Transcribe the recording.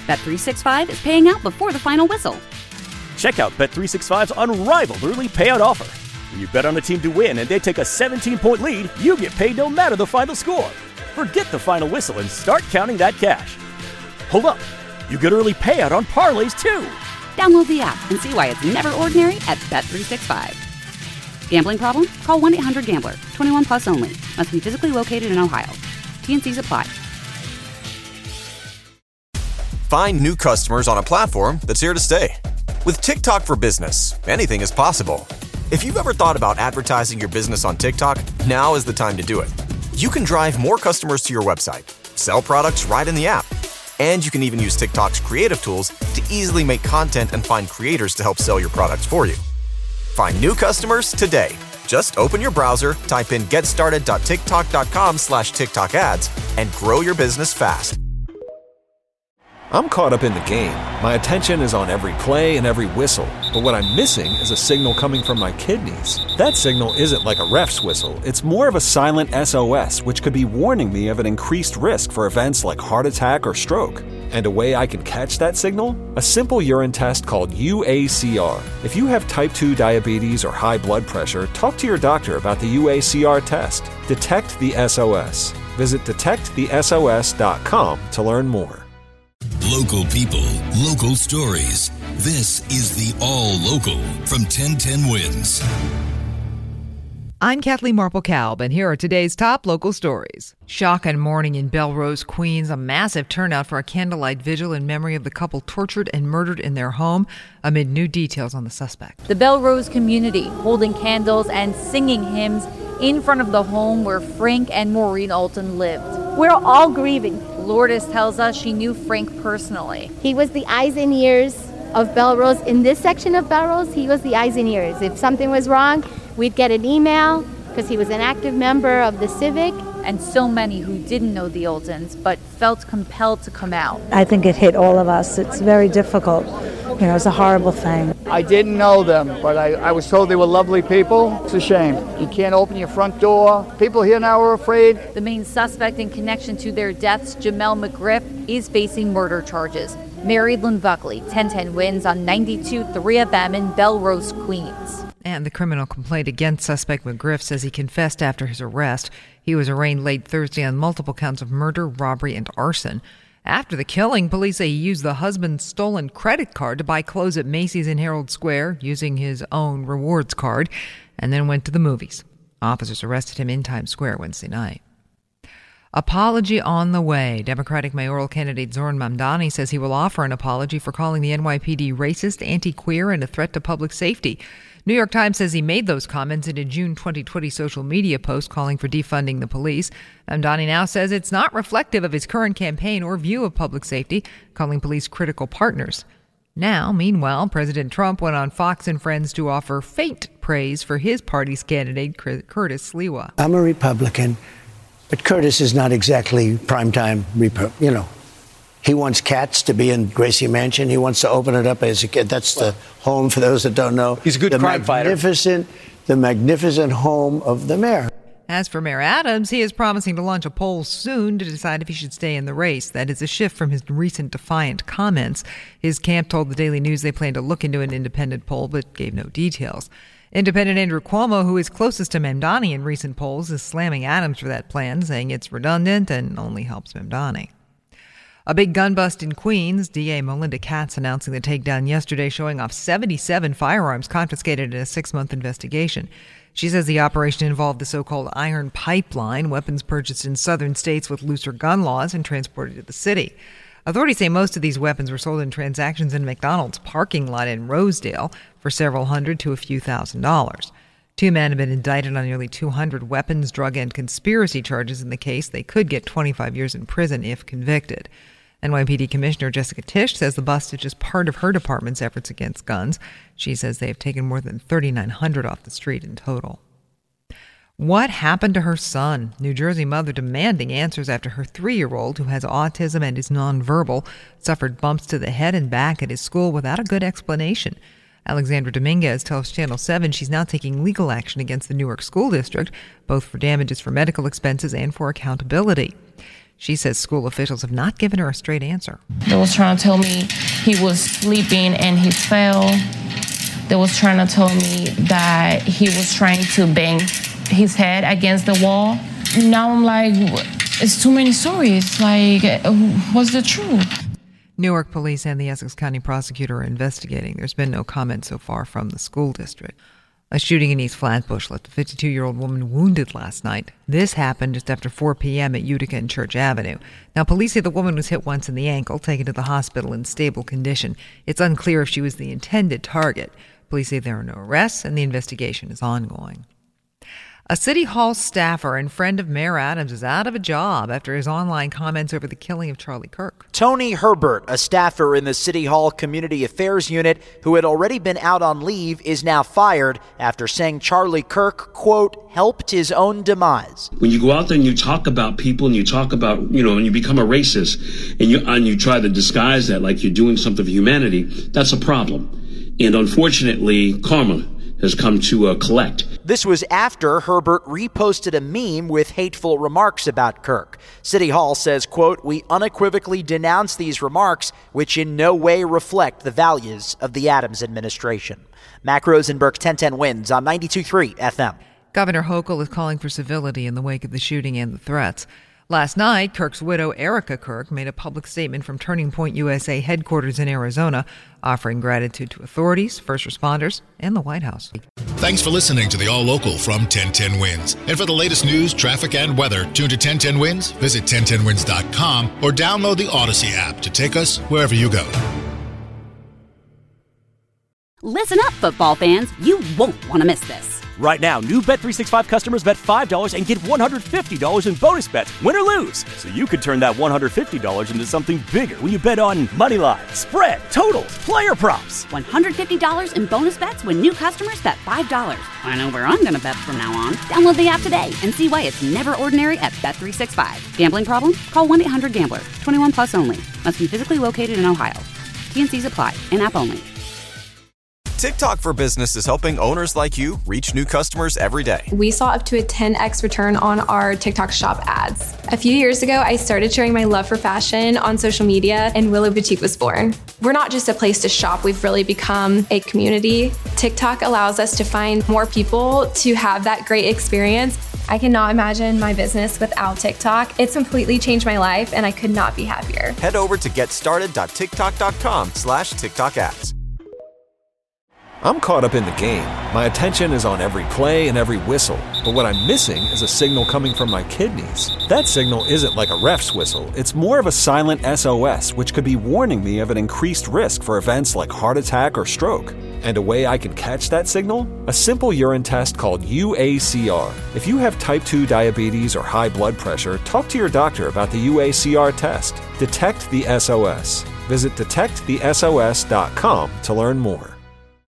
Bet365 is paying out before the final whistle. Check out Bet365's unrivaled early payout offer. When you bet on a team to win and they take a 17-point lead, you get paid no matter the final score. Forget the final whistle and start counting that cash. Hold up. You get early payout on parlays, too. Download the app and see why it's never ordinary at Bet365. Gambling problem? Call 1-800-GAMBLER. 21 plus only. Must be physically located in Ohio. T&Cs apply. Find new customers on a platform that's here to stay. With TikTok for Business, anything is possible. If you've ever thought about advertising your business on TikTok, now is the time to do it. You can drive more customers to your website, sell products right in the app, and you can even use TikTok's creative tools to easily make content and find creators to help sell your products for you. Find new customers today. Just open your browser, type in getstarted.tiktok.com/TikTok ads, and grow your business fast. I'm caught up in the game. My attention is on every play and every whistle. But what I'm missing is a signal coming from my kidneys. That signal isn't like a ref's whistle. It's more of a silent SOS, which could be warning me of an increased risk for events like heart attack or stroke. And a way I can catch that signal? A simple urine test called UACR. If you have type 2 diabetes or high blood pressure, talk to your doctor about the UACR test. Detect the SOS. Visit detectthesos.com to learn more. Local people, local stories. This is the All Local from 1010 Wins. I'm Kathleen Marple-Kalb, and here are today's top local stories. Shock and mourning in Belrose, Queens. A massive turnout for a candlelight vigil in memory of the couple tortured and murdered in their home amid new details on the suspect. The Belrose community holding candles and singing hymns in front of the home where Frank and Maureen Alton lived. We're all grieving. Lourdes tells us she knew Frank personally. He was the eyes and ears of Belrose. In this section of Belrose, he was the eyes and ears. If something was wrong, we'd get an email because he was an active member of the Civic. And so many who didn't know the Altons but felt compelled to come out. I think it hit all of us. It's very difficult. You know, it's a horrible thing. I didn't know them, but I was told they were lovely people. It's a shame. You can't open your front door. People here now are afraid. The main suspect in connection to their deaths, Jamel McGriff, is facing murder charges. Mary Lynn Buckley, 1010 Wins on 92.3 FM in Belrose, Queens. And the criminal complaint against suspect McGriff says he confessed after his arrest. He was arraigned late Thursday on multiple counts of murder, robbery, and arson. After the killing, police say he used the husband's stolen credit card to buy clothes at Macy's in Herald Square using his own rewards card, and then went to the movies. Officers arrested him in Times Square Wednesday night. Apology on the way. Democratic mayoral candidate Zohran Mamdani says he will offer an apology for calling the NYPD racist, anti-queer, and a threat to public safety. New York Times says he made those comments in a June 2020 social media post calling for defunding the police. Mamdani now says it's not reflective of his current campaign or view of public safety, calling police critical partners. Now, meanwhile, President Trump went on Fox and Friends to offer faint praise for his party's candidate, Curtis Sliwa. I'm a Republican, but Curtis is not exactly primetime, He wants cats to be in Gracie Mansion. He wants to open it up as a kid. That's the home, for those that don't know. He's a good crime fighter. The magnificent home of the mayor. As for Mayor Adams, he is promising to launch a poll soon to decide if he should stay in the race. That is a shift from his recent defiant comments. His camp told the Daily News they plan to look into an independent poll, but gave no details. Independent Andrew Cuomo, who is closest to Mamdani in recent polls, is slamming Adams for that plan, saying it's redundant and only helps Mamdani. A big gun bust in Queens. DA Melinda Katz announcing the takedown yesterday, showing off 77 firearms confiscated in a 6-month investigation. She says the operation involved the so-called Iron Pipeline, weapons purchased in southern states with looser gun laws and transported to the city. Authorities say most of these weapons were sold in transactions in McDonald's parking lot in Rosedale for several hundred to a few $1,000s. 2 men have been indicted on nearly 200 weapons, drug, and conspiracy charges in the case. They could get 25 years in prison if convicted. NYPD Commissioner Jessica Tisch says the bust is just part of her department's efforts against guns. She says they have taken more than 3,900 off the street in total. What happened to her son? New Jersey mother demanding answers after her 3-year-old, who has autism and is nonverbal, suffered bumps to the head and back at his school without a good explanation. Alexandra Dominguez tells Channel 7 she's now taking legal action against the Newark School District, both for damages for medical expenses and for accountability. She says school officials have not given her a straight answer. They was trying to tell me he was sleeping and he fell. They was trying to tell me that he was trying to bang his head against the wall. Now I'm like, it's too many stories. Like, what's the truth? Newark police and the Essex County prosecutor are investigating. There's been no comment so far from the school district. A shooting in East Flatbush left a 52-year-old woman wounded last night. This happened just after 4 p.m. at Utica and Church Avenue. Now, police say the woman was hit once in the ankle, taken to the hospital in stable condition. It's unclear if she was the intended target. Police say there are no arrests, and the investigation is ongoing. A City Hall staffer and friend of Mayor Adams is out of a job after his online comments over the killing of Charlie Kirk. Tony Herbert, a staffer in the City Hall Community Affairs Unit who had already been out on leave, is now fired after saying Charlie Kirk, quote, helped his own demise. When you go out there and you talk about people and you talk about, and you become a racist and you try to disguise that like you're doing something for humanity, that's a problem. And unfortunately, karma has come to collect. This was after Herbert reposted a meme with hateful remarks about Kirk. City Hall says, quote, we unequivocally denounce these remarks, which in no way reflect the values of the Adams administration. Mac Rosenberg, 1010 Wins on 92.3 FM. Governor Hochul is calling for civility in the wake of the shooting and the threats. Last night, Kirk's widow, Erica Kirk, made a public statement from Turning Point USA headquarters in Arizona, offering gratitude to authorities, first responders, and the White House. Thanks for listening to the All Local from 1010 Wins. And for the latest news, traffic, and weather, tune to 1010 Wins, visit 1010wins.com, or download the Odyssey app to take us wherever you go. Listen up, football fans. You won't want to miss this. Right now, new Bet365 customers bet $5 and get $150 in bonus bets, win or lose. So you could turn that $150 into something bigger when you bet on money line, spread, totals, player props. $150 in bonus bets when new customers bet $5. I know where I'm going to bet from now on. Download the app today and see why it's never ordinary at Bet365. Gambling problem? Call 1-800-GAMBLER. 21 plus only. Must be physically located in Ohio. T&Cs apply. In-app only. TikTok for Business is helping owners like you reach new customers every day. We saw up to a 10x return on our TikTok shop ads. A few years ago, I started sharing my love for fashion on social media, and Willow Boutique was born. We're not just a place to shop, we've really become a community. TikTok allows us to find more people to have that great experience. I cannot imagine my business without TikTok. It's completely changed my life, and I could not be happier. Head over to getstarted.tiktok.com/TikTok ads. I'm caught up in the game. My attention is on every play and every whistle. But what I'm missing is a signal coming from my kidneys. That signal isn't like a ref's whistle. It's more of a silent SOS, which could be warning me of an increased risk for events like heart attack or stroke. And a way I can catch that signal? A simple urine test called UACR. If you have type 2 diabetes or high blood pressure, talk to your doctor about the UACR test. Detect the SOS. Visit detectthesos.com to learn more.